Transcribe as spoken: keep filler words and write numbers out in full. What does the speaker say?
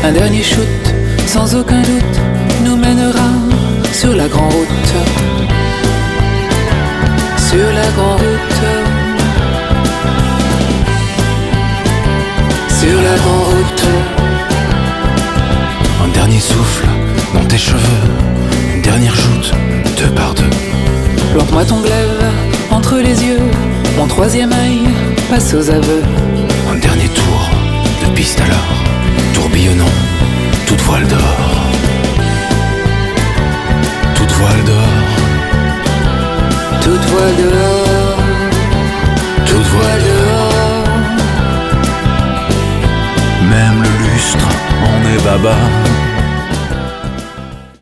Un dernier shoot, sans aucun doute, nous mènera sur la grande route. Sur la grande route. Sur la grande route. Un dernier souffle dans tes cheveux, une dernière joute, deux par deux. Plante-moi ton glaive entre les yeux, mon troisième œil passe aux aveux. Un dernier tour de piste alors, tourbillonnant, toute voile d'or. Toute voile d'or. Toute voile dehors. Toute voile dehors. Même le lustre en est baba.